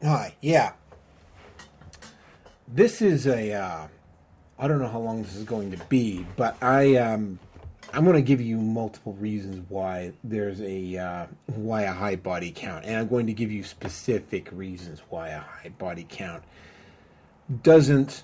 Hi, yeah. This is I don't know how long this is going to be, but I'm going to give you multiple reasons why there's why a high body count, and I'm going to give you specific reasons why a high body count doesn't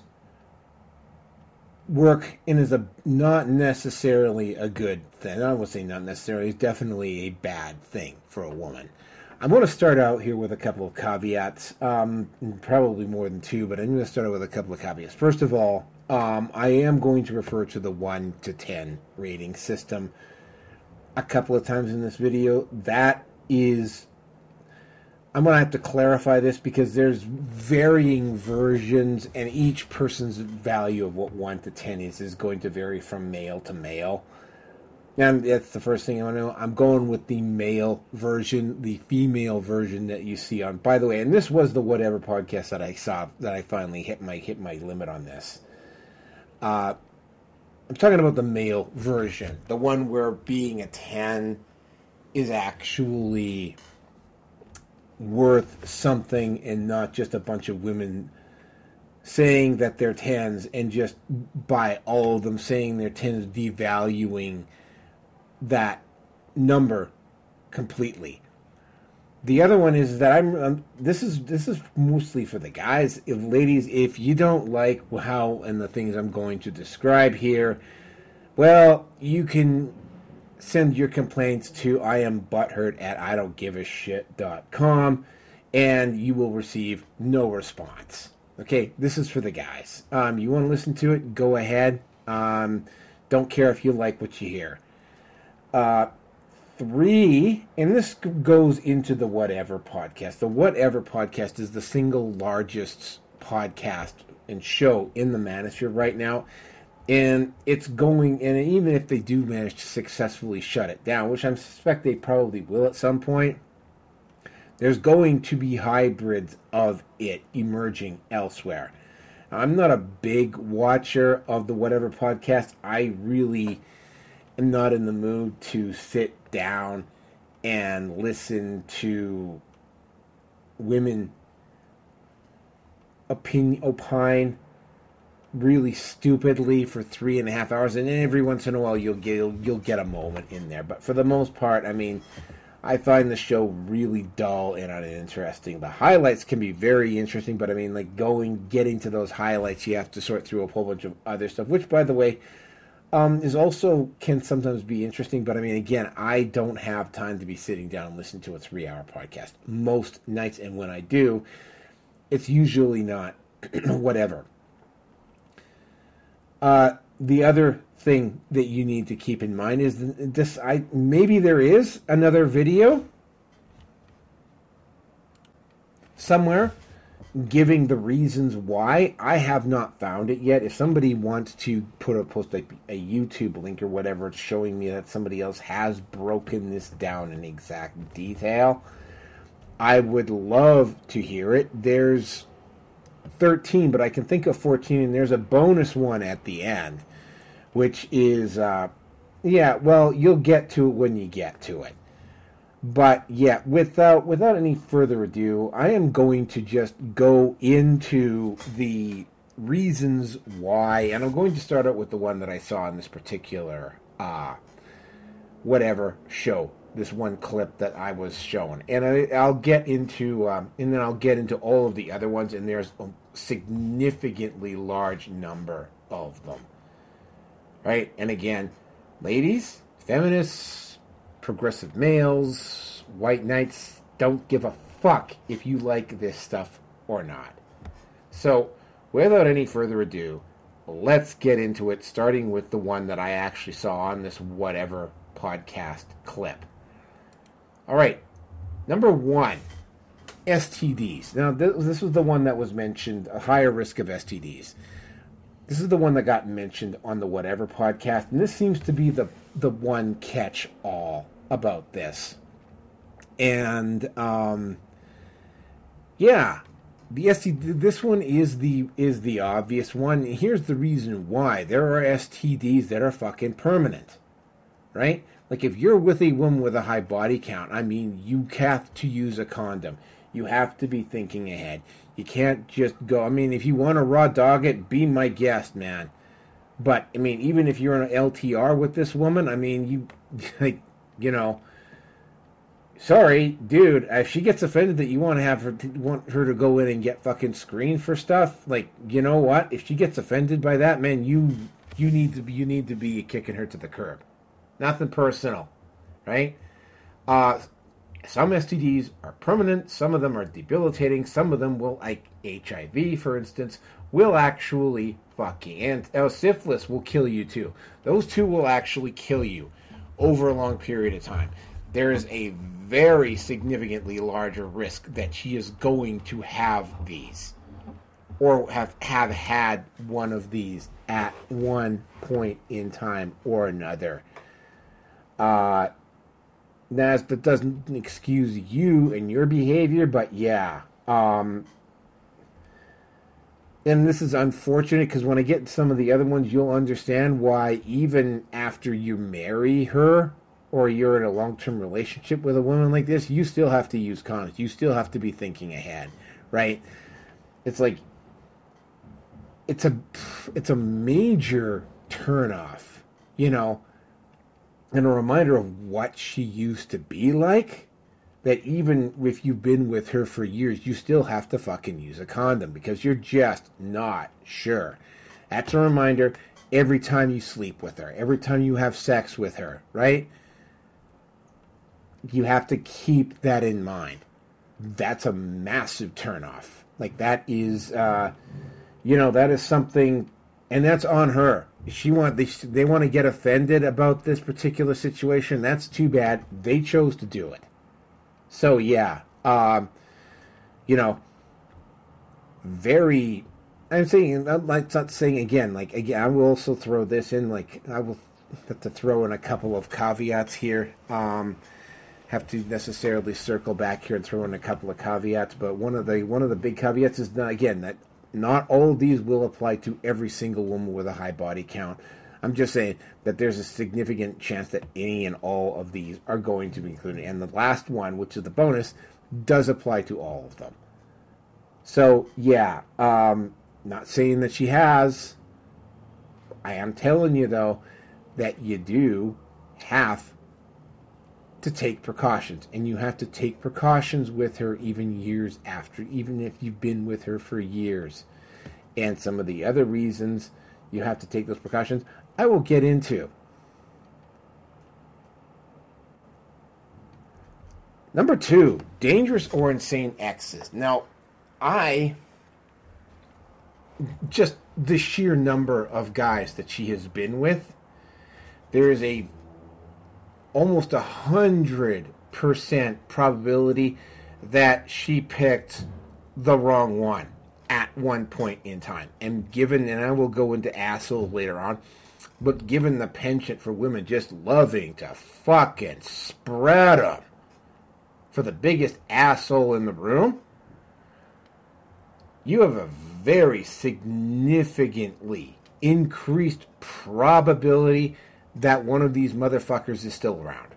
work and is not necessarily a good thing. I would say not necessarily. It's definitely a bad thing for a woman. I'm going to start out here with a couple of caveats, probably more than two, but I'm going to start out with a couple of caveats. First of all, I am going to refer to the 1 to 10 rating system a couple of times in this video. That is, I'm going to have to clarify this because there's varying versions, and each person's value of what 1 to 10 is going to vary from male to male. And that's the first thing I want to know. I'm going with the male version, the female version that you see on. By the way, and this was the Whatever podcast that I saw that I finally hit my limit on this. I'm talking about the male version, the one where being a 10 is actually worth something, and not just a bunch of women saying that they're 10s and just by all of them saying they're 10s, devaluing that number completely. The other one is that this is mostly for the guys. Ladies, if you don't like how and the things I'm going to describe here, well, you can send your complaints to iambutthurt@idon'tgiveashit.com, and you will receive no response. Okay, this is for the guys. You want to listen to it? Go ahead. Don't care if you like what you hear. 3, and this goes into the Whatever podcast. The Whatever podcast is the single largest podcast and show in the manosphere right now. And it's going, and even if they do manage to successfully shut it down, which I suspect they probably will at some point, there's going to be hybrids of it emerging elsewhere. I'm not a big watcher of the Whatever podcast. I really am not in the mood to sit down and listen to women opine really stupidly for 3.5 hours, and every once in a while you'll get a moment in there. But for the most part, I mean, I find the show really dull and uninteresting. The highlights can be very interesting, but I mean, like getting to those highlights, you have to sort through a whole bunch of other stuff, which, by the way, is also can sometimes be interesting. But I mean, again, I don't have time to be sitting down and listening to a 3-hour podcast most nights, and when I do, it's usually not whatever. The other thing that you need to keep in mind is this. Maybe there is another video somewhere giving the reasons why. I have not found it yet. If somebody wants to post a YouTube link or whatever showing me that somebody else has broken this down in exact detail, I would love to hear it. There's 13, but I can think of 14, and there's a bonus one at the end, which is, well, you'll get to it when you get to it. But yeah, without any further ado, I am going to just go into the reasons why, and I'm going to start out with the one that I saw in this particular Whatever show, this one clip that I was shown, and I'll get into, and then I'll get into all of the other ones, and there's a significantly large number of them, right? And again, ladies, feminists, progressive males, white knights, don't give a fuck if you like this stuff or not. So, without any further ado, let's get into it, starting with the one that I actually saw on this Whatever podcast clip. All right, number 1, STDs. Now, this was the one that was mentioned, a higher risk of STDs. This is the one that got mentioned on the Whatever podcast, and this seems to be the one catch-all about this. And, yeah, the STD, this one is the obvious one. Here's the reason why. There are STDs that are fucking permanent, right? Like, if you're with a woman with a high body count, I mean, you have to use a condom. You have to be thinking ahead. You can't just go, I mean, if you want to raw dog it, be my guest, man. But, I mean, even if you're on an LTR with this woman, I mean, you, like, you know, sorry, dude, if she gets offended that you want her to go in and get fucking screened for stuff, like, you know what? If she gets offended by that, man, you need to be kicking her to the curb. Nothing personal, right? Some STDs are permanent. Some of them are debilitating. Some of them will, like HIV, for instance, will actually fucking, and syphilis will kill you too. Those two will actually kill you over a long period of time. There is a very significantly larger risk that she is going to have these, or have had one of these at one point in time or another. That doesn't excuse you and your behavior, but yeah. And this is unfortunate because when I get to some of the other ones, you'll understand why even after you marry her or you're in a long-term relationship with a woman like this, you still have to use condoms. You still have to be thinking ahead, right? It's like, it's a major turnoff, you know, and a reminder of what she used to be like, that even if you've been with her for years, you still have to fucking use a condom because you're just not sure. That's a reminder every time you sleep with her, every time you have sex with her, right? You have to keep that in mind. That's a massive turnoff. Like, that is, that is something, and that's on her. They want to get offended about this particular situation. That's too bad. They chose to do it. So yeah, very. I'm not saying again. Like, again, I will also throw this in. Like, I will have to throw in a couple of caveats here. Have to necessarily circle back here and throw in a couple of caveats. But one of the big caveats is that not all of these will apply to every single woman with a high body count. I'm just saying that there's a significant chance that any and all of these are going to be included. And the last one, which is the bonus, does apply to all of them. So, yeah, not saying that she has. I am telling you, though, that you do have to take precautions. And you have to take precautions with her even years after, even if you've been with her for years. And some of the other reasons you have to take those precautions, I will get into. Number 2, dangerous or insane exes. Now, just the sheer number of guys that she has been with, there is a almost 100% probability that she picked the wrong one at one point in time. And I will go into assholes later on, but given the penchant for women just loving to fucking spread them for the biggest asshole in the room, you have a very significantly increased probability that one of these motherfuckers is still around.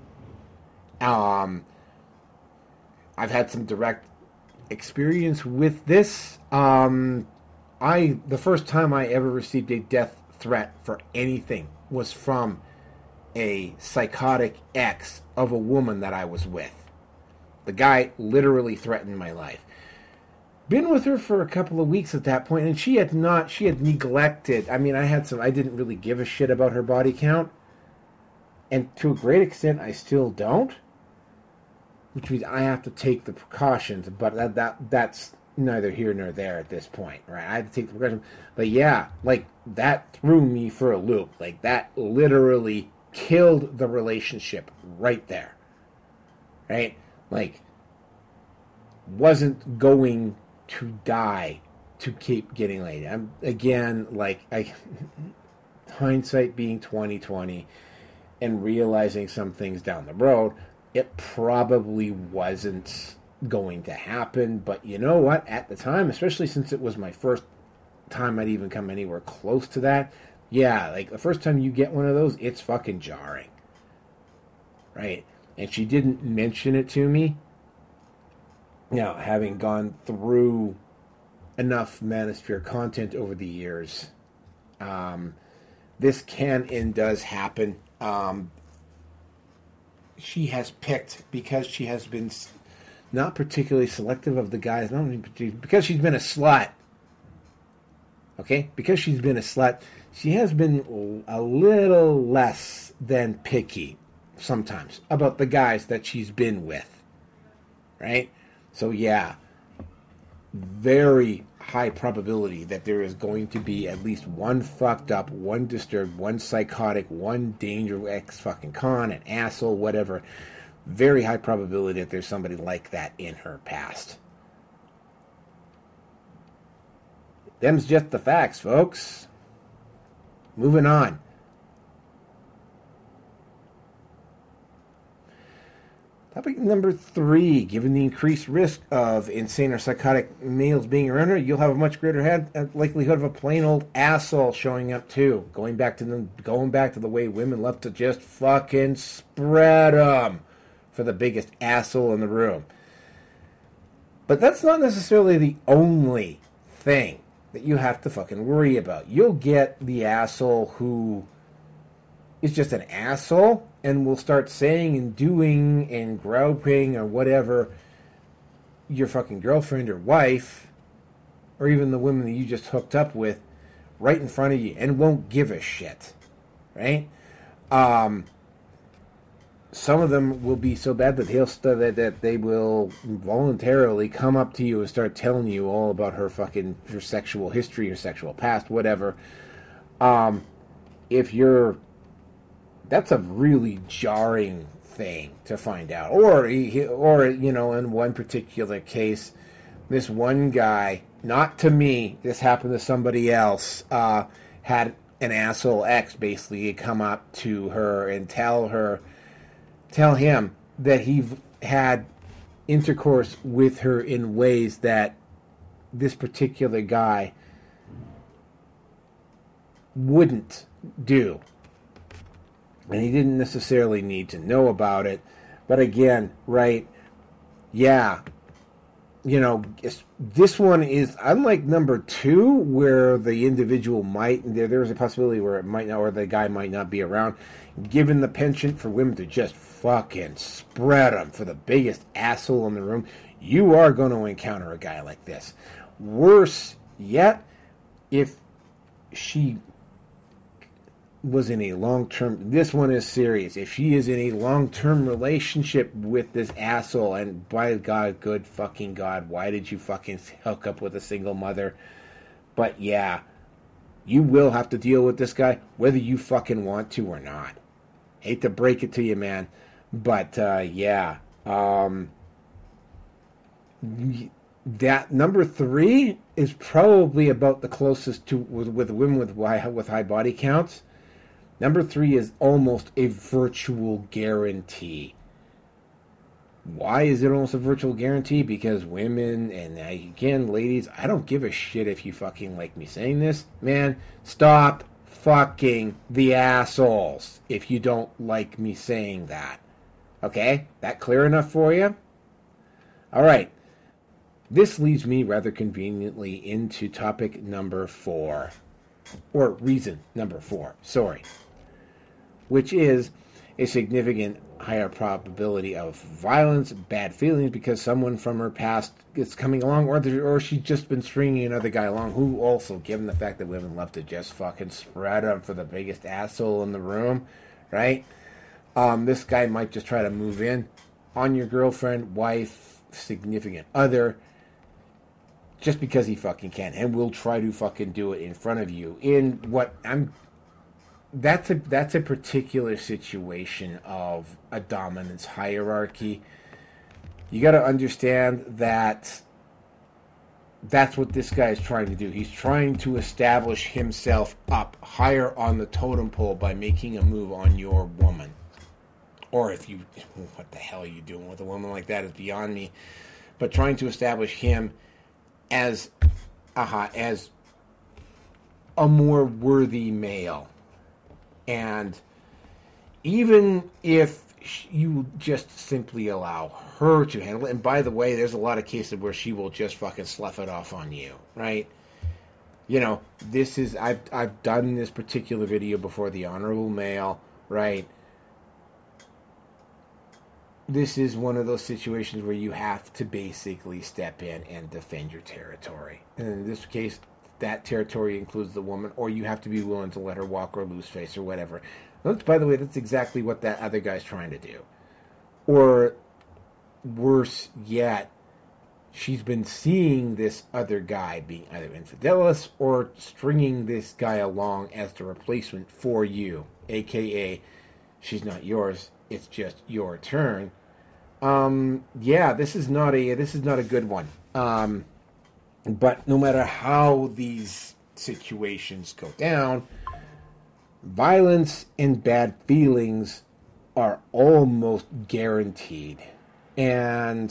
I've had some direct experience with this. The first time I ever received a death threat for anything was from a psychotic ex of a woman that I was with. The guy literally threatened my life. Been with her for a couple of weeks at that point, and she had neglected. I mean, I didn't really give a shit about her body count. And to a great extent, I still don't. Which means I have to take the precautions, but that's neither here nor there at this point, right? I have to take the precautions. But yeah, like, that threw me for a loop. Like, that literally killed the relationship right there. Right? Like, wasn't going to die to keep getting laid. Hindsight being 20/20 and realizing some things down the road, it probably wasn't going to happen. But you know what? At the time, especially since it was my first time I'd even come anywhere close to that, yeah, like, the first time you get one of those, it's fucking jarring. right? And she didn't mention it to me. Now, having gone through enough Manosphere content over the years, this can and does happen. She has picked, because she has been not particularly selective of the guys, not because she's been a slut. Okay? Because she's been a slut, she has been a little less than picky sometimes about the guys that she's been with. Right? So, yeah. Very high probability that there is going to be at least one fucked up, one disturbed, one psychotic, one danger ex-fucking con, an asshole, whatever. Very high probability that there's somebody like that in her past. Them's just the facts, folks. Moving on. Topic number 3. Given the increased risk of insane or psychotic males being around her, you'll have a much greater likelihood of a plain old asshole showing up too. Going back to the way women love to just fucking spread them for the biggest asshole in the room. But that's not necessarily the only thing that you have to fucking worry about. You'll get the asshole who is just an asshole and will start saying and doing and groping or whatever your fucking girlfriend or wife, or even the women that you just hooked up with, right in front of you, and won't give a shit. Right? Some of them will be so bad that they will voluntarily come up to you and start telling you all about her sexual history or sexual past, whatever. That's a really jarring thing to find out. Or in one particular case, this one guy, not to me, this happened to somebody else, had an asshole ex basically come up to her and tell him that he had intercourse with her in ways that this particular guy wouldn't do. And he didn't necessarily need to know about it. But again, right, yeah, this one is unlike number 2, where the individual there's a possibility where it might not, or the guy might not be around. Given the penchant for women to just fucking spread them for the biggest asshole in the room, you are going to encounter a guy like this. Worse yet, if she was in a long-term, this one is serious, if she is in a long-term relationship with this asshole, and by God, good fucking God, why did you fucking hook up with a single mother? But yeah, you will have to deal with this guy whether you fucking want to or not. Hate to break it to you, man, but yeah, that number 3 is probably about the closest to with women with high body counts. Number 3 is almost a virtual guarantee. Why is it almost a virtual guarantee? Because women, and again, ladies, I don't give a shit if you fucking like me saying this. Man, stop fucking the assholes if you don't like me saying that. Okay? That clear enough for you? Alright. This leads me rather conveniently into topic number 4. Or reason number 4. Sorry. Which is a significant higher probability of violence, bad feelings, because someone from her past is coming along, or she's just been stringing another guy along, who also, given the fact that women love to just fucking spread them for the biggest asshole in the room, right? This guy might just try to move in on your girlfriend, wife, significant other, just because he fucking can, and will try to fucking do it in front of you. That's a particular situation of a dominance hierarchy. You got to understand that that's what this guy is trying to do. He's trying to establish himself up higher on the totem pole by making a move on your woman. Or what the hell are you doing with a woman like that is beyond me. But trying to establish him as a more worthy male. And even if you just simply allow her to handle it. And by the way, there's a lot of cases where she will just fucking slough it off on you, right? You know, this is I've done this particular video before, the honorable male, right? This is one of those situations where you have to basically step in and defend your territory. And in this case, that territory includes the woman, or you have to be willing to let her walk or lose face or whatever. By the way, that's exactly what that other guy's trying to do. Or worse yet, she's been seeing this other guy being either infidelis or stringing this guy along as the replacement for you, aka she's not yours, it's just your turn. Yeah, this is not a good one. But no matter how these situations go down, violence and bad feelings are almost guaranteed. And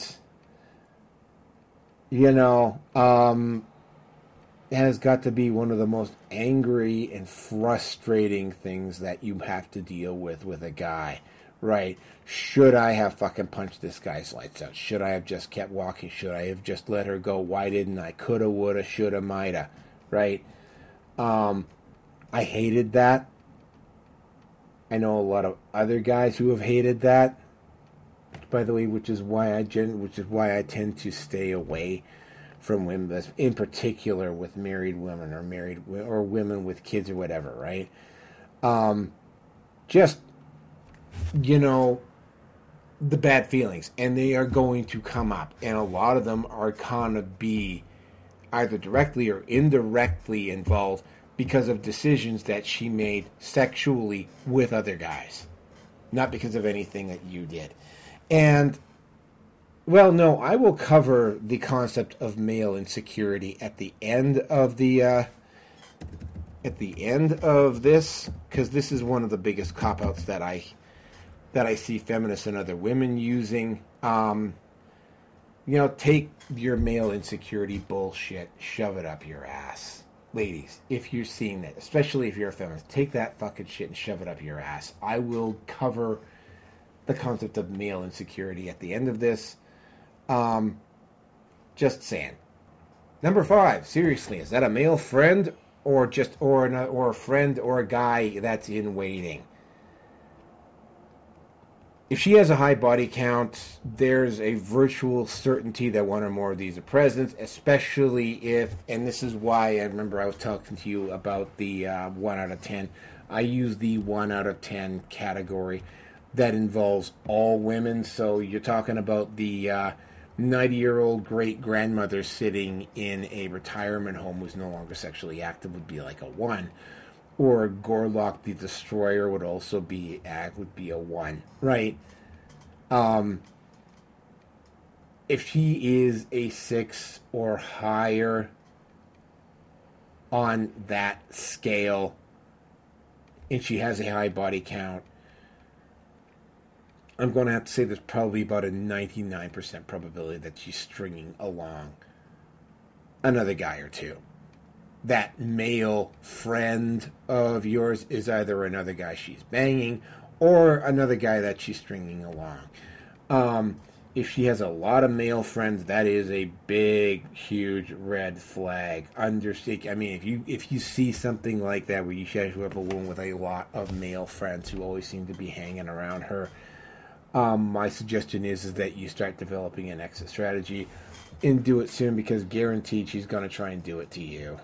you know, it has got to be one of the most angry and frustrating things that you have to deal with a guy, right? Should I have fucking punched this guy's lights out? Should I have just kept walking? Should I have just let her go? Why didn't I? Coulda, woulda, shoulda, mighta, right? I hated that. I know a lot of other guys who have hated that. By the way, which is why I tend to stay away from women, in particular with married women or women with kids or whatever, right? Just, you know, the bad feelings, and they are going to come up, and a lot of them are gonna be either directly or indirectly involved because of decisions that she made sexually with other guys, not because of anything that you did. And, well, no, I will cover the concept of male insecurity at the end of this, because this is one of the biggest cop-outs that I see feminists and other women using. You know, take your male insecurity bullshit, shove it up your ass. Ladies, if you're seeing that, especially if you're a feminist, take that fucking shit and shove it up your ass. I will cover the concept of male insecurity at the end of this. Just saying. Number 5, seriously, is that a male friend or a friend or a guy that's in waiting? If she has a high body count, there's a virtual certainty that one or more of these are present, especially if, and this is why I remember I was talking to you about the 1 out of 10. I use the 1 out of 10 category that involves all women. So you're talking about the 90-year-old great-grandmother sitting in a retirement home who's no longer sexually active would be like a 1. Or Gorlock the Destroyer would also be a 1, right? If she is a 6 or higher on that scale, and she has a high body count, I'm going to have to say there's probably about a 99% probability that she's stringing along another guy or two. That male friend of yours is either another guy she's banging or another guy that she's stringing along. If she has a lot of male friends, that is a big, huge red flag. I mean, if you see something like that where you have a woman with a lot of male friends who always seem to be hanging around her, my suggestion is that you start developing an exit strategy and do it soon, because guaranteed she's going to try and do it to you.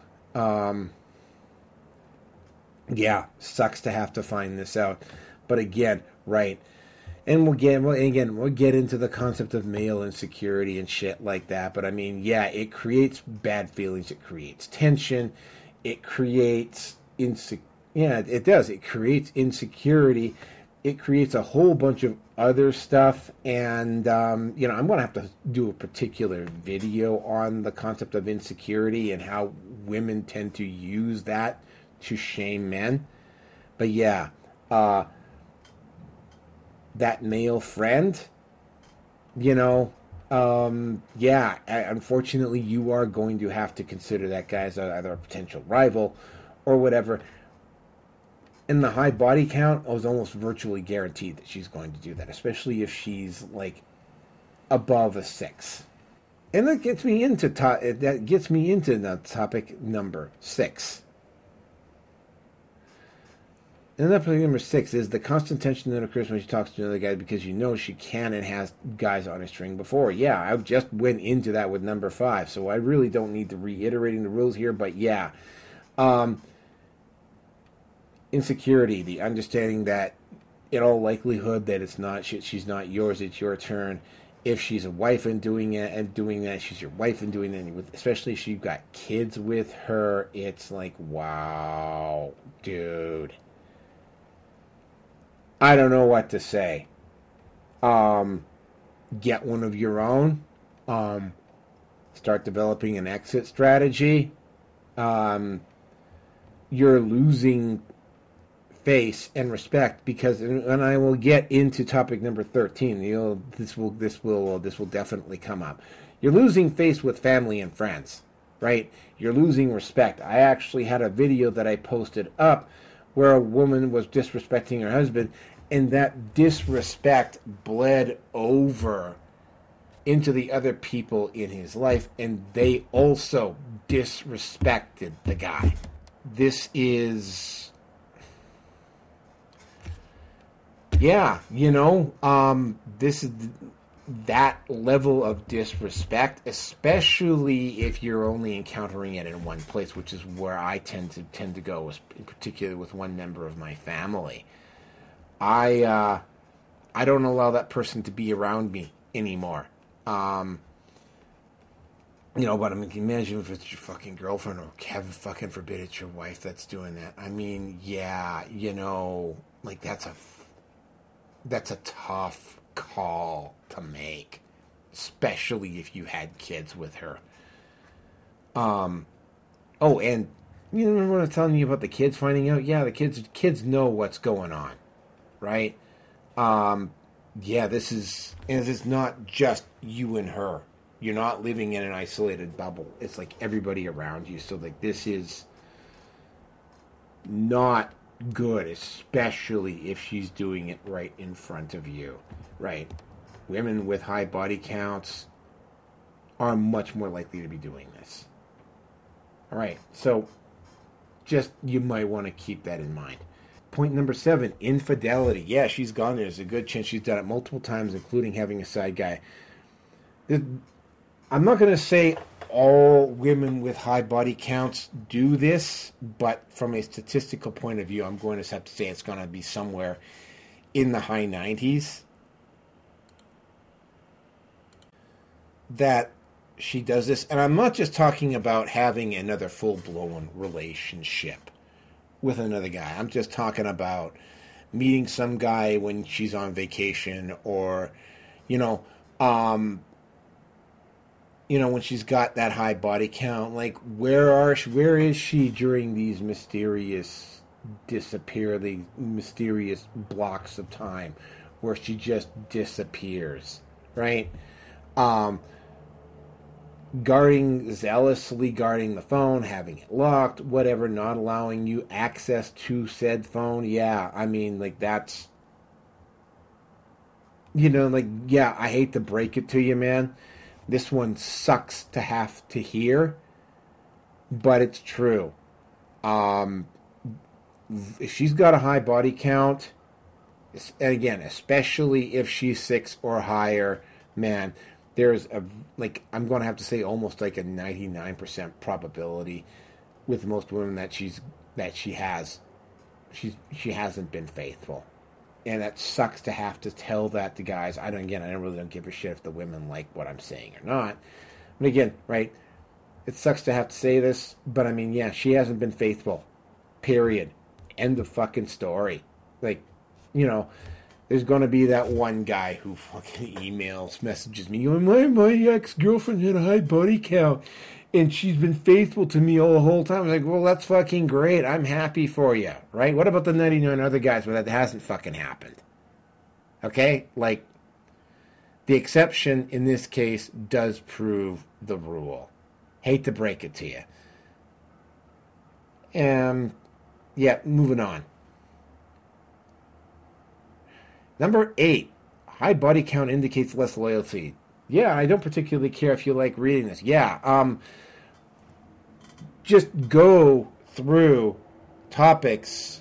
Yeah, sucks to have to find this out, but again, right, and we'll get into the concept of male insecurity and shit like that. But I mean, yeah, it creates bad feelings, it creates tension, it creates it does. It creates insecurity. It creates a whole bunch of other stuff, and I'm going to have to do a particular video on the concept of insecurity and how women tend to use that to shame men. But yeah, that male friend, unfortunately, you are going to have to consider that guy as either a potential rival or whatever. and the high body count, I was almost virtually guaranteed that she's going to do that, especially if she's like above a 6. And that gets me into the topic number 6. And that topic number 6 is the constant tension that occurs when she talks to another guy because you know she can and has guys on a string before. Yeah, I just went into that with number 5, so I really don't need to reiterating the rules here, but yeah. Insecurity, the understanding that in all likelihood that it's not she's not yours, it's your turn. If she's a wife and doing that, she's your wife and doing that, especially if you've got kids with her, it's like, wow, dude. I don't know what to say. Get one of your own. Start developing an exit strategy. You're losing face and respect because, and I will get into topic number 13. This will definitely come up. You're losing face with family and friends, right? You're losing respect. I actually had a video that I posted up where a woman was disrespecting her husband, and that disrespect bled over into the other people in his life, and they also disrespected the guy. This is... Yeah, this is that level of disrespect, especially if you're only encountering it in one place, which is where I tend to go, in particular with one member of my family. I don't allow that person to be around me anymore. But I mean, imagine if it's your fucking girlfriend or heaven fucking forbid it's your wife that's doing that. I mean, yeah, like that's a tough call to make, especially if you had kids with her. And you remember when I was telling you about the kids finding out? Yeah, the kids know what's going on, right? This is not just you and her. You're not living in an isolated bubble. It's like everybody around you. So like this is not good, especially if she's doing it right in front of you, right? Women with high body counts are much more likely to be doing this. All right, so just you might want to keep that in mind. Point number 7, infidelity. Yeah, she's gone there. There's a good chance she's done it multiple times, including having a side guy. I'm not going to say all women with high body counts do this, but from a statistical point of view, I'm going to have to say it's going to be somewhere in the high 90s that she does this. And I'm not just talking about having another full-blown relationship with another guy. I'm just talking about meeting some guy when she's on vacation, or, when she's got that high body count, like where is she during these mysterious blocks of time where she just disappears, right? Zealously guarding the phone, having it locked, whatever, not allowing you access to said phone. Yeah, I mean, like that's, I hate to break it to you, man. This one sucks to have to hear, but it's true. If she's got a high body count, and again, especially if she's 6 or higher, man, there's I'm going to have to say almost like a 99% probability with most women that she hasn't been faithful. And that sucks to have to tell that to guys. I really don't give a shit if the women like what I'm saying or not. But again, right, it sucks to have to say this, but I mean, yeah, she hasn't been faithful. Period. End of fucking story. There's going to be that one guy who fucking messages me, my ex-girlfriend had a high body count, and she's been faithful to me all the whole time. I'm like, well, that's fucking great. I'm happy for you, right? What about the 99 other guys where that hasn't fucking happened? Okay? Like, the exception in this case does prove the rule. Hate to break it to you. Yeah, moving on. Number 8, high body count indicates less loyalty. Yeah, I don't particularly care if you like reading this. Yeah, just go through topics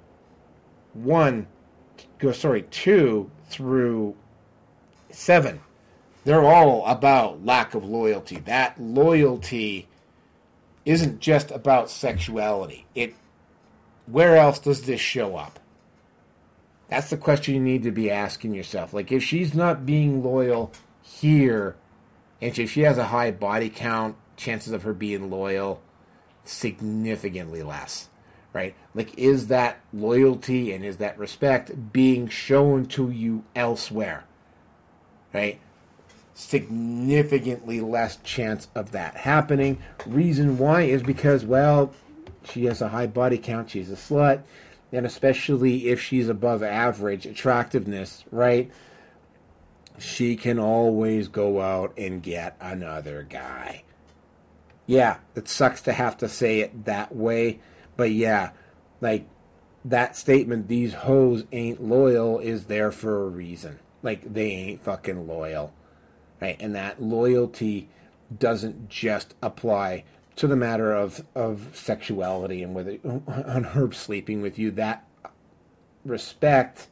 2 through 7. They're all about lack of loyalty. That loyalty isn't just about sexuality. Where else does this show up? That's the question you need to be asking yourself. Like, if she's not being loyal here, and if she has a high body count, chances of her being loyal significantly less, right? Like, is that loyalty and is that respect being shown to you elsewhere, right? Significantly less chance of that happening. Reason why is because, well, she has a high body count, she's a slut, and especially if she's above average attractiveness, right? She can always go out and get another guy. Yeah, it sucks to have to say it that way, but yeah, like, that statement, these hoes ain't loyal, is there for a reason. Like, they ain't fucking loyal, right? And that loyalty doesn't just apply to the matter of sexuality and whether on her sleeping with you. That respect,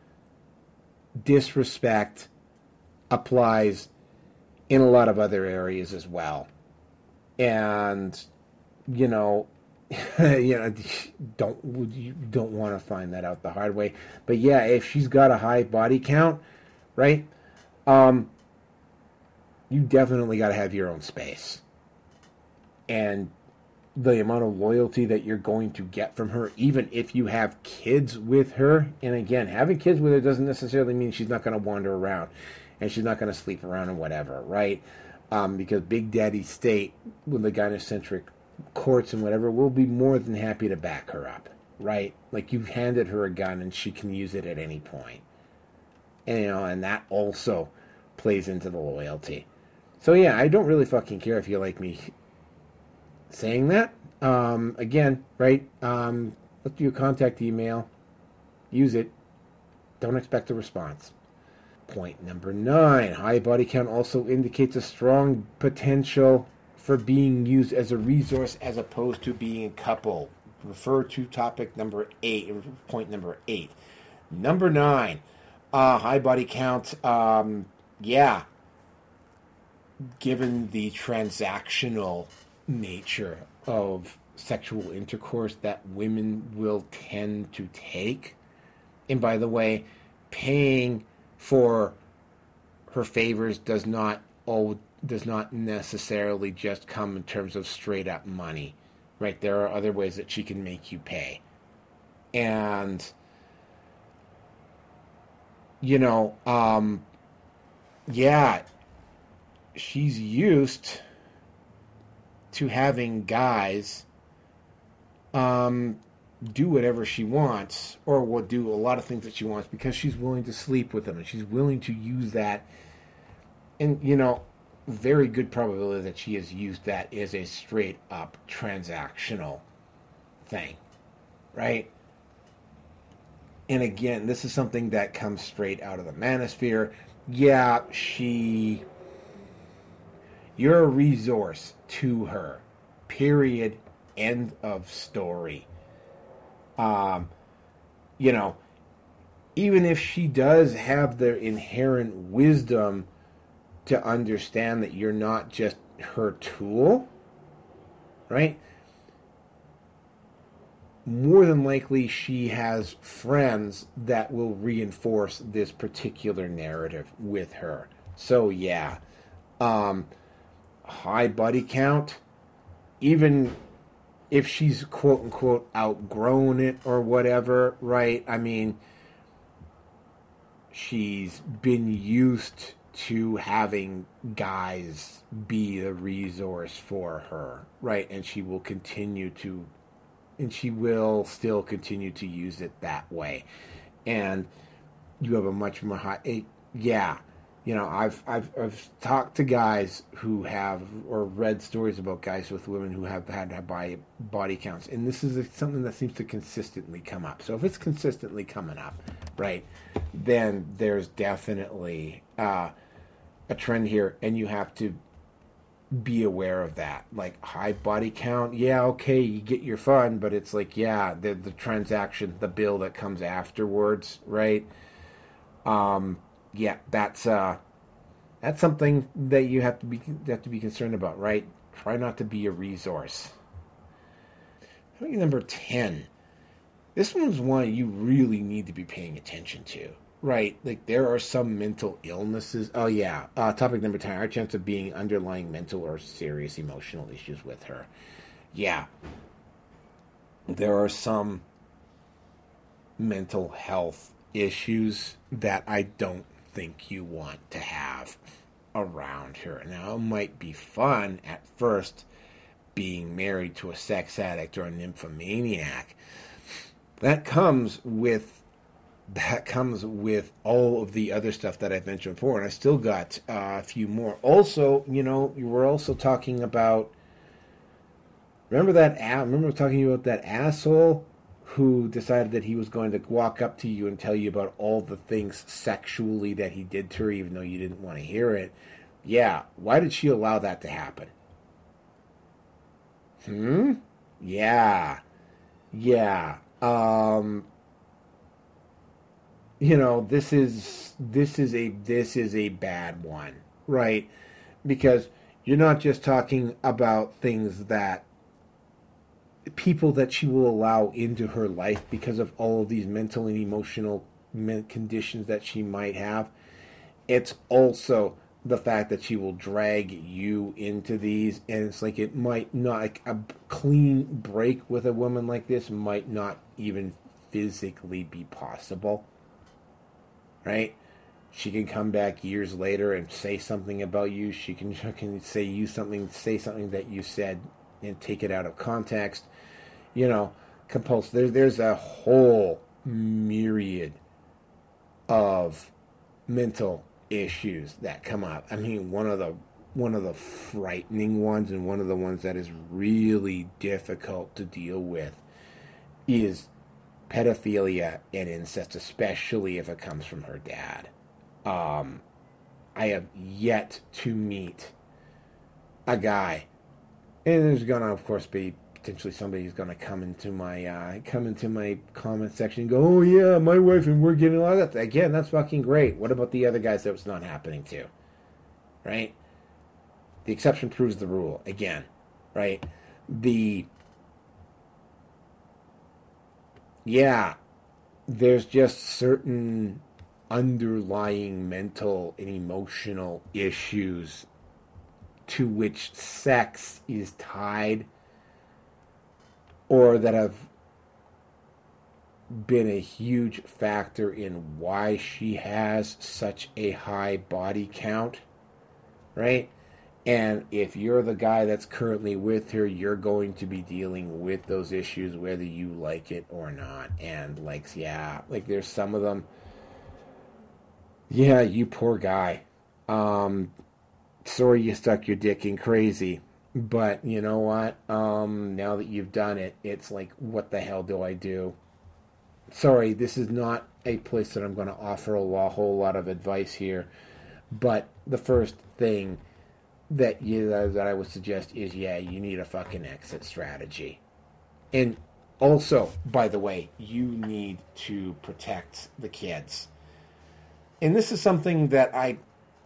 disrespect applies in a lot of other areas as well. And you don't want to find that out the hard way. But yeah, if she's got a high body count, right? You definitely got to have your own space. And the amount of loyalty that you're going to get from her, even if you have kids with her, and again, having kids with her doesn't necessarily mean she's not going to wander around and she's not going to sleep around and whatever, right? Because Big Daddy State, with the gynocentric courts and whatever, will be more than happy to back her up, right? Like, you've handed her a gun and she can use it at any point. And, and that also plays into the loyalty. So yeah, I don't really fucking care if you like me saying that. Again, right? Let's do your contact email. Use it. Don't expect a response. Point number 9. High body count also indicates a strong potential for being used as a resource as opposed to being a couple. Refer to topic number 8, point number 8. Number 9. High body count. Yeah. Given the transactional nature of sexual intercourse that women will tend to take, and by the way, paying for her favors does not necessarily just come in terms of straight up money, right? There are other ways that she can make you pay. And yeah, she's used to having guys do whatever she wants, or will do a lot of things that she wants, because she's willing to sleep with them and she's willing to use that. And very good probability that she has used that as a straight up transactional thing, right? And again, this is something that comes straight out of the manosphere. Yeah, you're a resource to her. Period. End of story. Even if she does have the inherent wisdom to understand that you're not just her tool, right? More than likely she has friends that will reinforce this particular narrative with her. So yeah, high buddy count, even if she's quote unquote outgrown it or whatever, right? I mean, she's been used to having guys be the resource for her, right? And she will still continue to use it that way. And you have a much more high, yeah, I've talked to guys who have, or read stories about guys with women who have had body counts, and this is something that seems to consistently come up. So if it's consistently coming up, right, then there's definitely a trend here, and you have to be aware of that. Like, high body count, yeah, okay, you get your fun, but it's like, yeah, the transaction, the bill that comes afterwards, right? Yeah, that's something that you have to be concerned about, right? Try not to be a resource. I think number 10. This one's one you really need to be paying attention to. Right, like there are some mental illnesses. Oh yeah, topic number 10, our chance of being underlying mental or serious emotional issues with her. Yeah, there are some mental health issues that I don't think you want to have around her. Now, it might be fun at first being married to a sex addict or a nymphomaniac. That comes with all of the other stuff that I've mentioned before, and I still got a few more. Also, you were also talking about, remember talking about that asshole who decided that he was going to walk up to you and tell you about all the things sexually that he did to her, even though you didn't want to hear it. Yeah, why did she allow that to happen? Yeah. This is a bad one, right? Because you're not just talking about things that people that she will allow into her life because of all of these mental and emotional conditions that she might have. It's also the fact that she will drag you into these, and it's like it might not, like a clean break with a woman like this might not even physically be possible, right? She can come back years later and say something about you. She can say something that you said and take it out of context. There's a whole myriad of mental issues that come up. I mean, one of the frightening ones, and one of the ones that is really difficult to deal with, is pedophilia and incest, especially if it comes from her dad. I have yet to meet a guy, and there's gonna, of course, be potentially somebody who's gonna come into my comment section and go, "Oh yeah, my wife and we're getting a lot of that." Again, that's fucking great. What about the other guys that it's not happening to? Right? The exception proves the rule. Again, right? There's just certain underlying mental and emotional issues to which sex is tied, or that have been a huge factor in why she has such a high body count, right? And if you're the guy that's currently with her, you're going to be dealing with those issues whether you like it or not. And there's some of them. Yeah, you poor guy. Sorry you stuck your dick in crazy. But you know what? Now that you've done it, it's like, what the hell do I do? Sorry, this is not a place that I'm going to offer a whole lot of advice here. But the first thing that I would suggest is, you need a fucking exit strategy. And also, by the way, you need to protect the kids. And this is something that I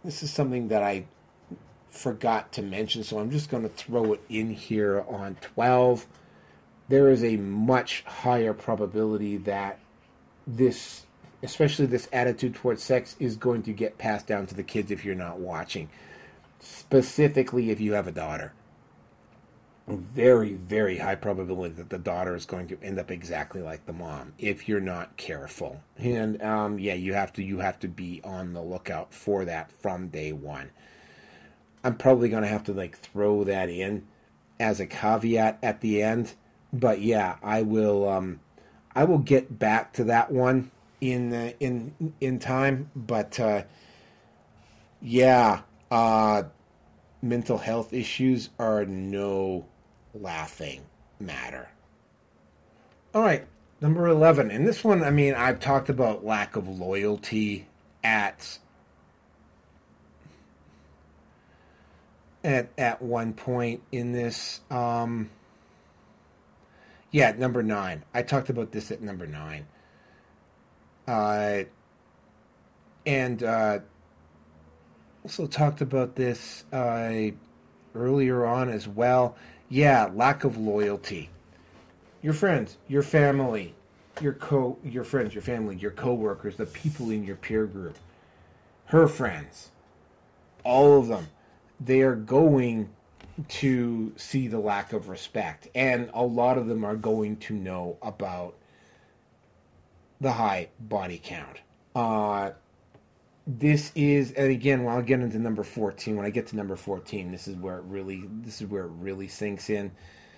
forgot to mention, so I'm just going to throw it in here on 12. There is a much higher probability that this, especially this attitude towards sex, is going to get passed down to the kids if you're not watching. Specifically, if you have a daughter. Very, very high probability that the daughter is going to end up exactly like the mom if you're not careful. And you have to be on the lookout for that from day one. I'm probably going to have to throw that in as a caveat at the end, but I will get back to that one in time. But Yeah, mental health issues are no laughing matter. All right, number 11. And this one, I mean, I've talked about lack of loyalty at at one point in this. Yeah, number 9. I talked about this at number 9. Uh, and also talked about this earlier on as well. Yeah, lack of loyalty. Your friends, your family, your friends, your family, your coworkers, the people in your peer group, her friends, all of them, they are going to see the lack of respect, and a lot of them are going to know about the high body count. This is, and again, when I'll get into number 14, when I get to number 14, this is where it really sinks in.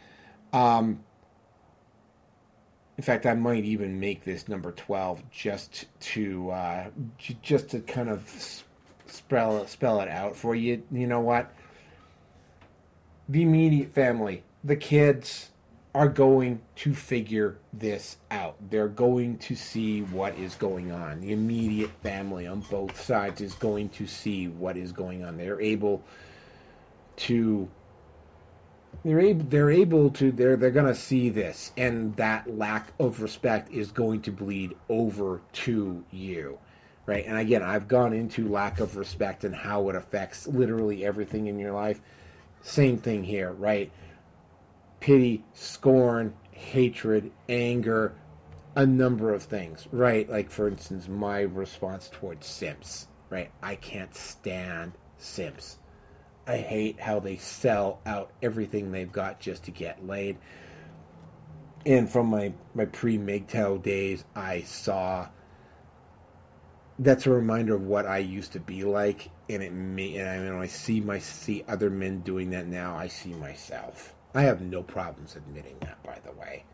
In fact, I might even make this number 12 just to kind of spell it out for you. You know what? The immediate family, the kids, are going to figure this out. They're going to see what is going on. The immediate family on both sides is going to see what is going on. They're able to they're going to see this, and that lack of respect is going to bleed over to you. Right? And again, I've gone into lack of respect and how it affects literally everything in your life. Same thing here, right? Pity, scorn, hatred, anger, a number of things, right? Like, for instance, my response towards simps, right? I can't stand simps. I hate how they sell out everything they've got just to get laid. And from my pre-MGTOW days, I saw... That's a reminder of what I used to be like, and when I see other men doing that now, I see myself. I have no problems admitting that, by the way.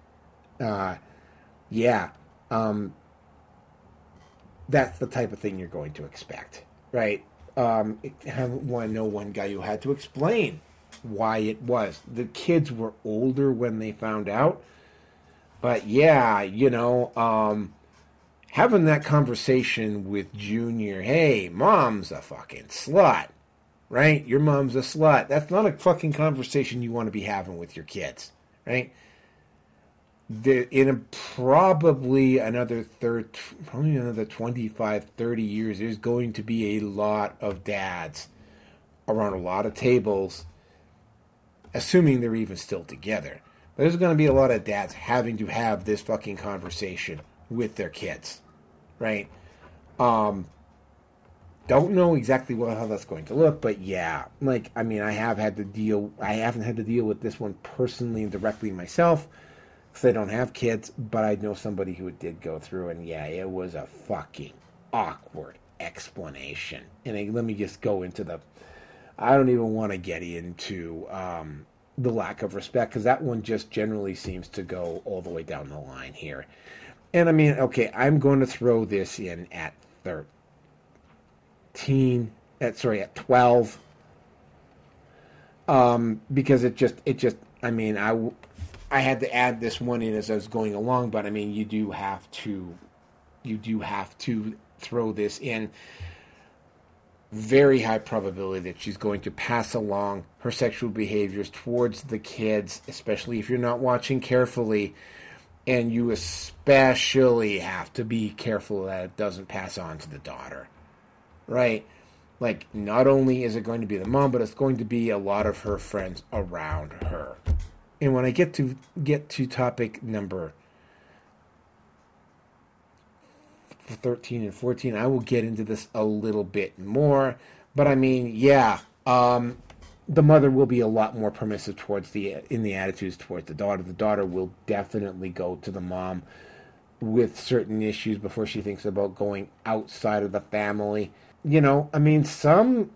That's the type of thing you're going to expect, right? I know one guy who had to explain why it was. The kids were older when they found out, but yeah, having that conversation with Junior, hey, mom's a fucking slut, right? Your mom's a slut. That's not a fucking conversation you want to be having with your kids, right? Probably another 25, 30 years, there's going to be a lot of dads around a lot of tables, assuming they're even still together. But there's going to be a lot of dads having to have this fucking conversation with their kids, right? Don't know exactly how that's going to look, but yeah, I haven't had to deal with this one personally and directly myself, because I don't have kids, but I know somebody who did go through, and yeah, it was a fucking awkward explanation. And let me just go into I don't even want to get into the lack of respect, because that one just generally seems to go all the way down the line here. And okay, I'm going to throw this in at 12. Because I had to add this one in as I was going along, but you do have to throw this in. Very high probability that she's going to pass along her sexual behaviors towards the kids, especially if you're not watching carefully. And you especially have to be careful that it doesn't pass on to the daughter, right? Not only is it going to be the mom, but it's going to be a lot of her friends around her. And when I get to topic number 13 and 14, I will get into this a little bit more. But the mother will be a lot more permissive in the attitudes towards the daughter. The daughter will definitely go to the mom with certain issues before she thinks about going outside of the family. Some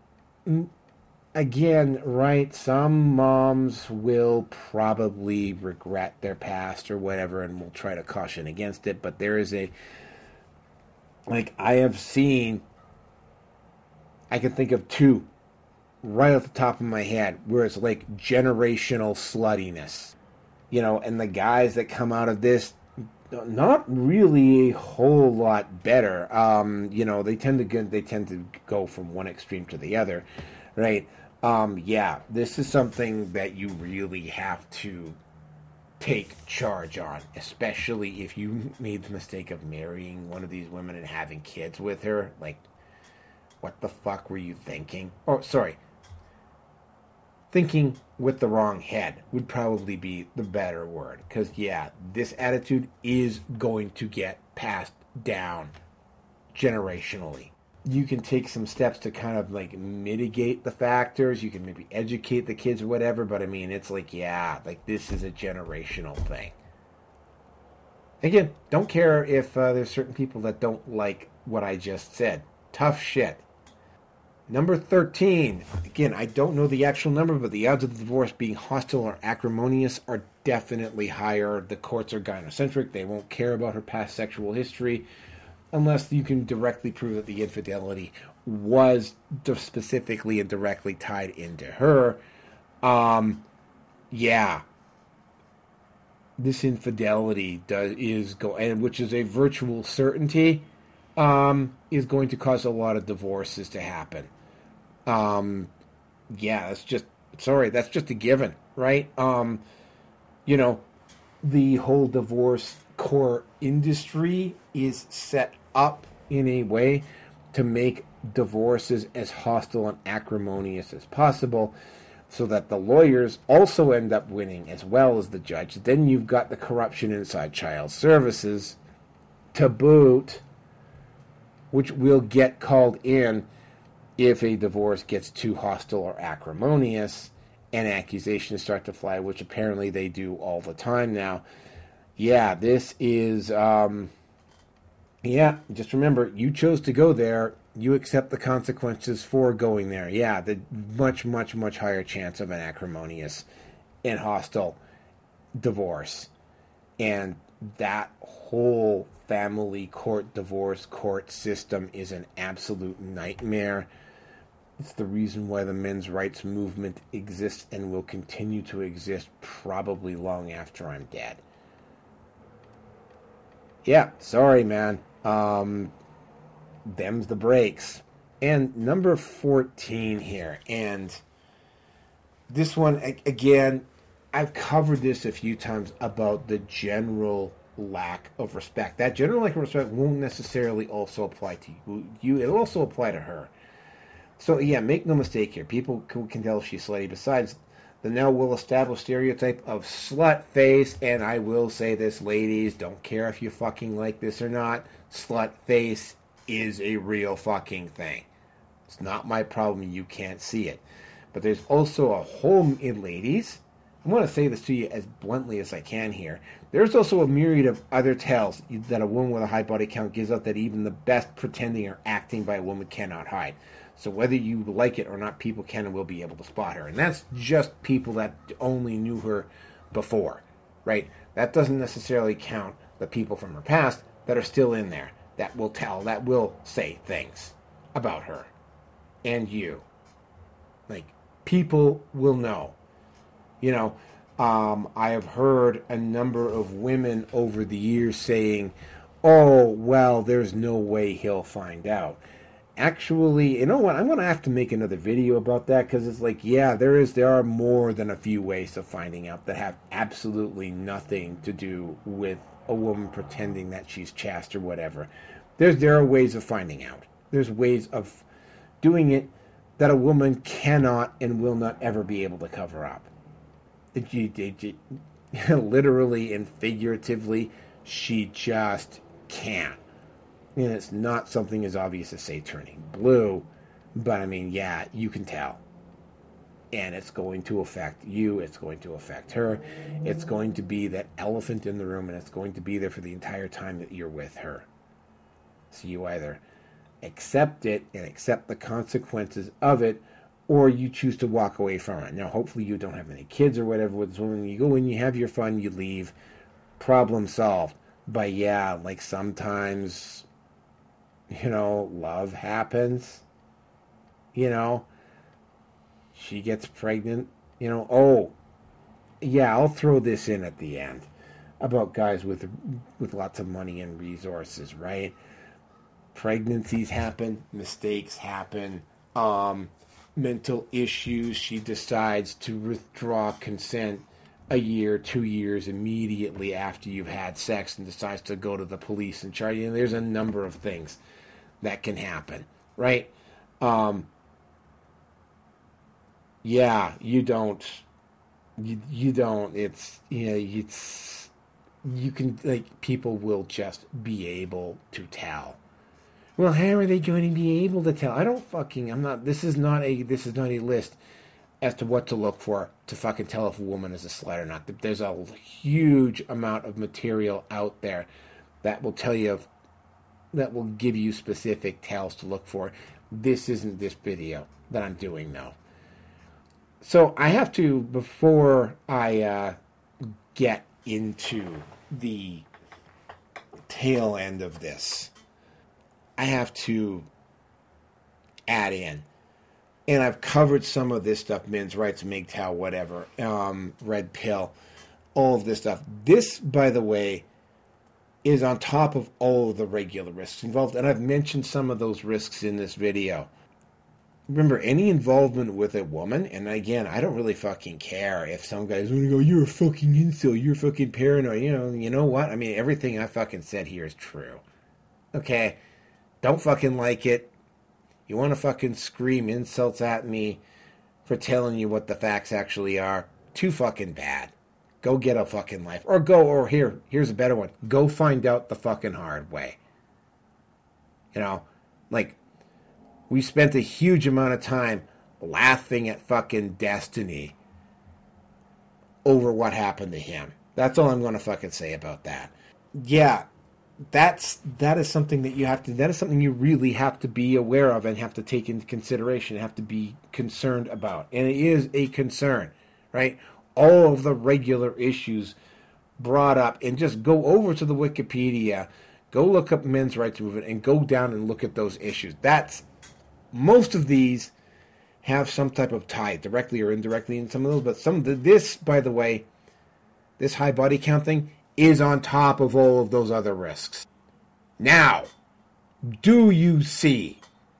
moms will probably regret their past or whatever and will try to caution against it, but there is I I can think of two right off the top of my head where it's like generational sluttiness. And the guys that come out of this, not really a whole lot better. They tend to go from one extreme to the other, right? This is something that you really have to take charge on, especially if you made the mistake of marrying one of these women and having kids with her. Like, what the fuck were you thinking? Oh, sorry. Thinking with the wrong head would probably be the better word. Because, this attitude is going to get passed down generationally. You can take some steps to kind of like mitigate the factors. You can maybe educate the kids or whatever. But I mean, it's like, this is a generational thing. Again, don't care if there's certain people that don't like what I just said. Tough shit. Number 13. Again, I don't know the actual number, but the odds of the divorce being hostile or acrimonious are definitely higher. The courts are gynocentric. They won't care about her past sexual history unless you can directly prove that the infidelity was specifically and directly tied into her. This infidelity which is a virtual certainty, is going to cause a lot of divorces to happen. That's just a given, right? The whole divorce court industry is set up in a way to make divorces as hostile and acrimonious as possible, so that the lawyers also end up winning as well as the judge. Then you've got the corruption inside child services to boot, which will get called in if a divorce gets too hostile or acrimonious and accusations start to fly, which apparently they do all the time now. This is, just remember, you chose to go there. You accept the consequences for going there. The much, much, much higher chance of an acrimonious and hostile divorce. And that whole family court, divorce court system is an absolute nightmare. It's the reason why the men's rights movement exists and will continue to exist probably long after I'm dead. Sorry, man. Them's the breaks. And number 14 here. And this one, again, I've covered this a few times about the general lack of respect. That general lack of respect won't necessarily also apply to you. It'll also apply to her. So, make no mistake here. People can tell she's slutty. Besides the now well-established stereotype of slut face, and I will say this, ladies, don't care if you fucking like this or not, slut face is a real fucking thing. It's not my problem. You can't see it. But there's also a whole, ladies, I want to say this to you as bluntly as I can here. There's also a myriad of other tales that a woman with a high body count gives out that even the best pretending or acting by a woman cannot hide. So whether you like it or not, people can and will be able to spot her. And that's just people that only knew her before, right? That doesn't necessarily count the people from her past that are still in there, that will say things about her and you. Like, people will know. I have heard a number of women over the years saying, oh, well, there's no way he'll find out. Actually, you know what? I'm going to have to make another video about that, because it's like, there are more than a few ways of finding out that have absolutely nothing to do with a woman pretending that she's chaste or whatever. There are ways of finding out. There's ways of doing it that a woman cannot and will not ever be able to cover up. Literally and figuratively, she just can't. And it's not something as obvious as, say, turning blue, but I mean, you can tell. And it's going to affect you, it's going to affect her, it's going to be that elephant in the room, and it's going to be there for the entire time that you're with her. So you either accept it and accept the consequences of it, or you choose to walk away from it. Now, hopefully you don't have any kids or whatever with this woman. You go in, you have your fun, you leave, problem solved. But sometimes, love happens. you know, she gets pregnant, you know. Oh, yeah, I'll throw this in at the end about guys with lots of money and resources, right? Pregnancies happen, mistakes happen, mental issues. She decides to withdraw consent a year, 2 years immediately after you've had sex and decides to go to the police and charge you. And there's a number of things that can happen, right? Yeah, you don't. You don't. It's, you know, it's, you can, like, people will just be able to tell. Well, how are they going to be able to tell? I'm not, this is not a list as to what to look for to fucking tell if a woman is a slut or not. There's a huge amount of material out there that will tell you, that will give you specific tells to look for. This isn't this video that I'm doing now. So I have to, before I get into the tail end of this, I have to add in, and I've covered some of this stuff, men's rights, MGTOW, whatever, red pill, all of this stuff. This, by the way, is on top of all of the regular risks involved, and I've mentioned some of those risks in this video. Remember, any involvement with a woman, and again, I don't really fucking care if some guy's going to go, you're a fucking incel, you're fucking paranoid, you know what? I mean, everything I fucking said here is true. Okay? Don't fucking like it. You want to fucking scream insults at me for telling you what the facts actually are? Too fucking bad. Go get a fucking life. Or here's a better one. Go find out the fucking hard way. You know, like, we spent a huge amount of time laughing at fucking Destiny over what happened to him. That's all I'm going to fucking say about that. Yeah, that is something that you really have to be aware of and have to take into consideration, have to be concerned about. And it is a concern, right? All of the regular issues brought up, and just go over to the Wikipedia, go look up men's rights movement, and go down and look at those issues. Most of these have some type of tie, directly or indirectly, in some of those. But this, by the way, this high body count thing is on top of all of those other risks. Now, do you see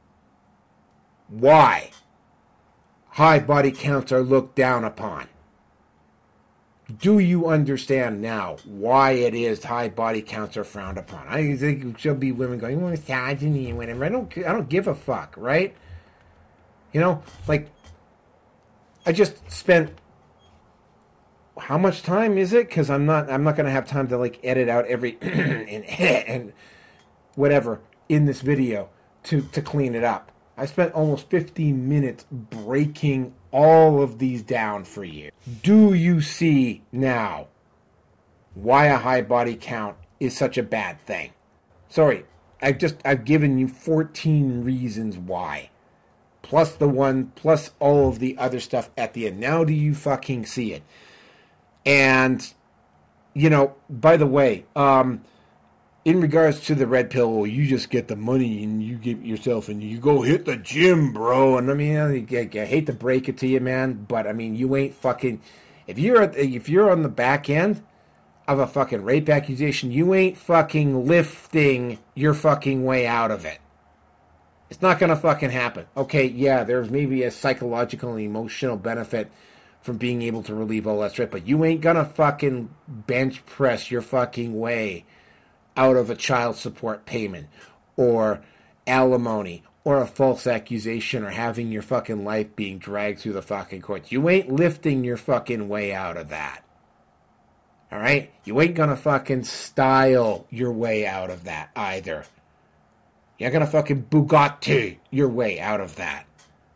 why high body counts are looked down upon? Do you understand now why it is high body counts are frowned upon? I think there'll be women going, well, misogyny and whatever. I don't give a fuck, right? You know, like, I just spent, how much time is it? Because I'm not going to have time to, like, edit out every and whatever in this video to clean it up. I spent almost 15 minutes breaking all of these down for you. Do you see now why a high body count is such a bad thing? Sorry, I've given you 14 reasons why. Plus all of the other stuff at the end. Now do you fucking see it? And, you know, by the way, in regards to the red pill, well, you just get the money and you give yourself and you go hit the gym, bro. And I mean, I hate to break it to you, man, but I mean, you ain't fucking, if you're on the back end of a fucking rape accusation, you ain't fucking lifting your fucking way out of it. It's not gonna fucking happen. Okay, yeah, there's maybe a psychological and emotional benefit from being able to relieve all that stress, but you ain't gonna fucking bench press your fucking way out of a child support payment or alimony or a false accusation or having your fucking life being dragged through the fucking courts. You ain't lifting your fucking way out of that. All right? You ain't gonna fucking style your way out of that either. You're gonna fucking Bugatti your way out of that.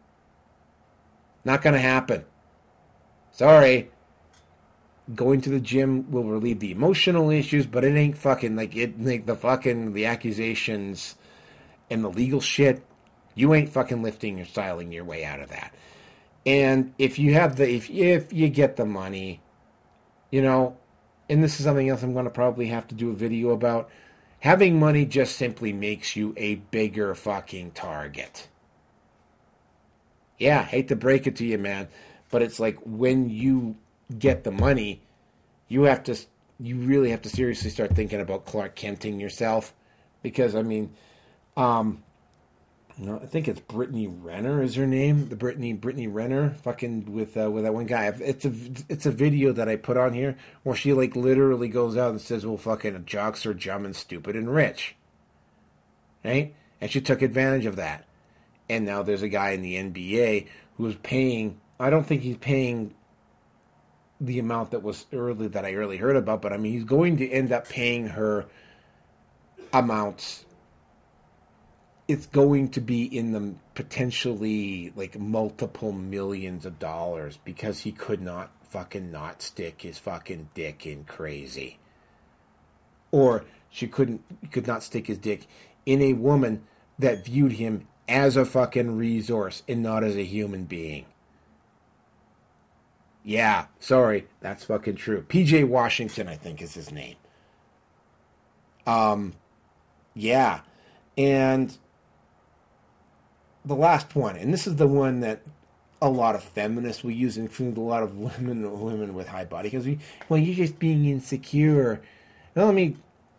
Not gonna happen. Sorry. Going to the gym will relieve the emotional issues, but it ain't fucking the accusations and the legal shit. You ain't fucking lifting or styling your way out of that. And if you have if you get the money, you know, and this is something else I'm going to probably have to do a video about, having money just simply makes you a bigger fucking target. Yeah, hate to break it to you, man, but it's like when you get the money, you have to, you really have to seriously start thinking about Clark Kenting yourself, because I mean, no, I think it's Brittany Renner is her name. The Brittany Renner, fucking with that one guy. It's a video that I put on here where she like literally goes out and says, "Well, fucking jocks are dumb and stupid and rich," right? And she took advantage of that. And now there's a guy in the NBA who's paying. I don't think he's paying the amount that I early heard about, but I mean he's going to end up paying her amounts. It's going to be in the potentially like multiple millions of dollars because he could not fucking not stick his fucking dick in crazy. Or could not stick his dick in a woman that viewed him as a fucking resource and not as a human being. Yeah, sorry, that's fucking true. PJ Washington, I think, is his name. Yeah. And the last one, and this is the one that a lot of feminists will use, including a lot of women with high body, because you're just being insecure. Now, let me,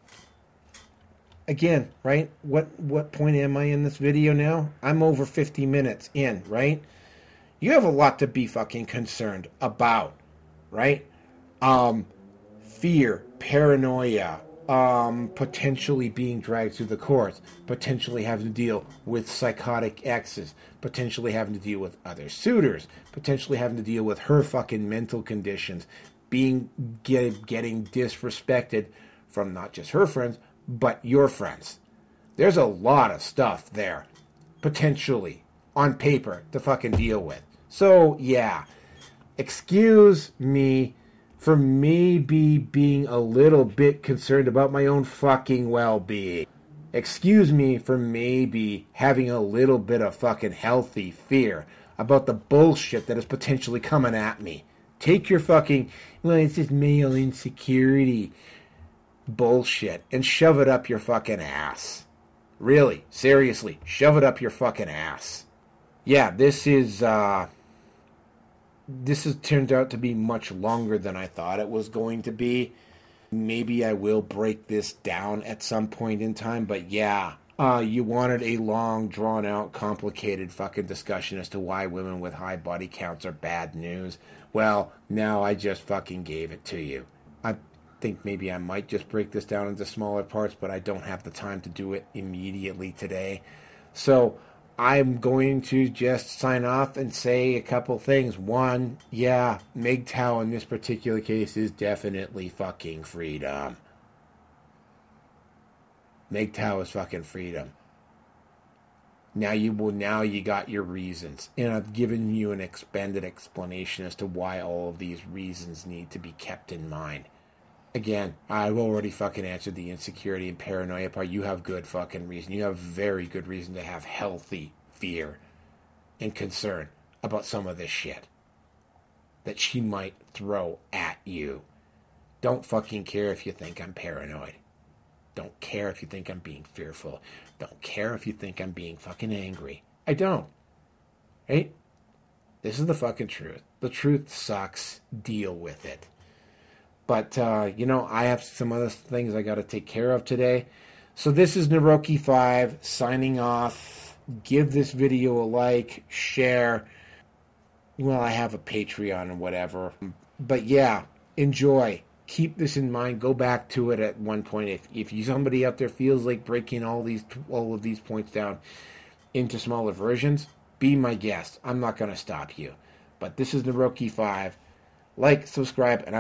again, right? What point am I in this video now? I'm over 50 minutes in, right? You have a lot to be fucking concerned about, right? Fear, paranoia, potentially being dragged through the courts, potentially having to deal with psychotic exes, potentially having to deal with other suitors, potentially having to deal with her fucking mental conditions, getting disrespected from not just her friends, but your friends. There's a lot of stuff there, potentially, on paper, to fucking deal with. So, yeah, excuse me for maybe being a little bit concerned about my own fucking well-being. Excuse me for maybe having a little bit of fucking healthy fear about the bullshit that is potentially coming at me. Take your fucking, well, it's just male insecurity bullshit and shove it up your fucking ass. Really, seriously, shove it up your fucking ass. Yeah, this has turned out to be much longer than I thought it was going to be. Maybe I will break this down at some point in time, but yeah, you wanted a long, drawn-out, complicated fucking discussion as to why women with high body counts are bad news. Well, now I just fucking gave it to you. I think maybe I might just break this down into smaller parts, but I don't have the time to do it immediately today. So I'm going to just sign off and say a couple things. One, yeah, MGTOW in this particular case is definitely fucking freedom. MGTOW is fucking freedom. Now you got your reasons. And I've given you an expanded explanation as to why all of these reasons need to be kept in mind. Again, I've already fucking answered the insecurity and paranoia part. You have good fucking reason. You have very good reason to have healthy fear and concern about some of this shit that she might throw at you. Don't fucking care if you think I'm paranoid. Don't care if you think I'm being fearful. Don't care if you think I'm being fucking angry. I don't. Right? This is the fucking truth. The truth sucks. Deal with it. But, I have some other things I got to take care of today. So this is Naroki5 signing off. Give this video a like, share. Well, I have a Patreon and whatever. But yeah, enjoy. Keep this in mind. Go back to it at one point. If somebody out there feels like breaking all of these points down into smaller versions, be my guest. I'm not going to stop you. But this is Naroki5. Like, subscribe, and